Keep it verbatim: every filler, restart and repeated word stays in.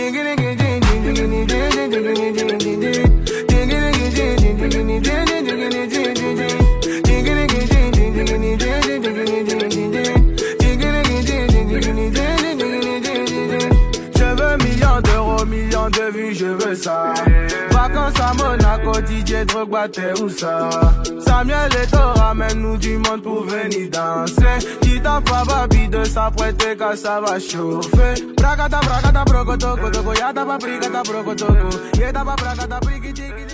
De vue, je veux ça. Vacances à Monaco, D J Drogba, t'es où ça? Samuel Eto'o, ramène-nous du monde pour venir danser. Tita Fababi de s'apprêter car ça va chauffer. Bragata, bragata, brocotoco, toco, yata, paprika, brocotoko. Yeta, bragata, briki, tiki,